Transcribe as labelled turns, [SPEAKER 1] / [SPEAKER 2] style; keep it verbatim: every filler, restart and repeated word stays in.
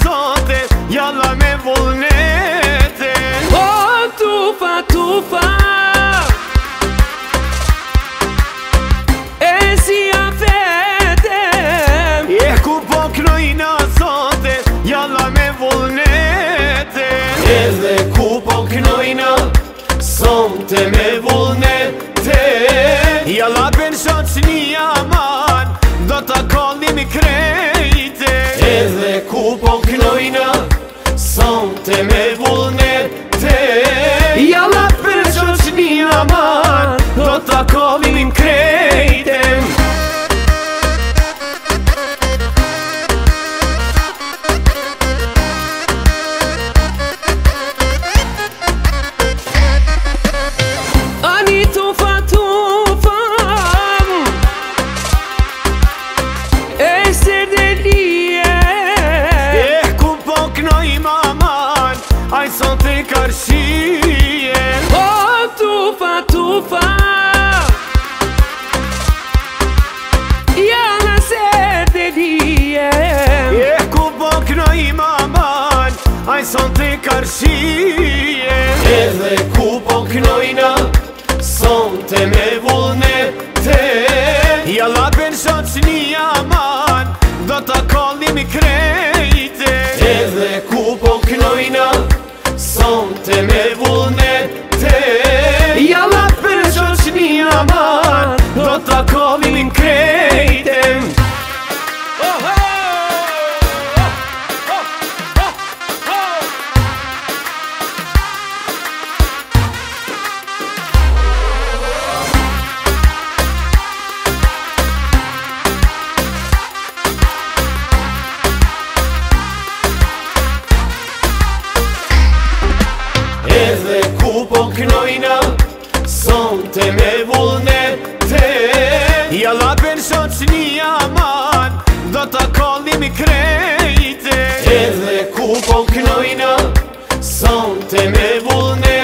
[SPEAKER 1] zote, jalla me vullnete.
[SPEAKER 2] O tufa, tufa, e si a vetem.
[SPEAKER 1] E ku po knojna zote, jalla me vullnete.
[SPEAKER 2] Edhe ku po knojna, sonte me vullnete.
[SPEAKER 1] Jalla ben shoqni aman, do ta kollimi krejte.
[SPEAKER 2] Edhe ku po knojna, sonte me vullnete.
[SPEAKER 1] Jalla ben shoqni aman, do ta kollimi krejte.
[SPEAKER 2] Ani tufa, tufa, e serdelie.
[SPEAKER 1] E ku po knojim aman, aj son të karshie.
[SPEAKER 2] O tufa, tufa, jalla serdelie.
[SPEAKER 1] E ku po knojim aman, aj son të karshie.
[SPEAKER 2] Edhe ku po knojna, sonte me vullnete.
[SPEAKER 1] Jalla ben shoqni aman, do ta kollimi krejte.
[SPEAKER 2] Edhe ku po knojna, sonte me vullnete.
[SPEAKER 1] Jalla ben shoqni aman, do ta kollimi krejte.
[SPEAKER 2] Edhe ku po knojna, sonte me vullnete.
[SPEAKER 1] Jalla ben shoqni aman, do ta kollimi krejte.
[SPEAKER 2] Edhe ku po knojna, sonte me vullnete.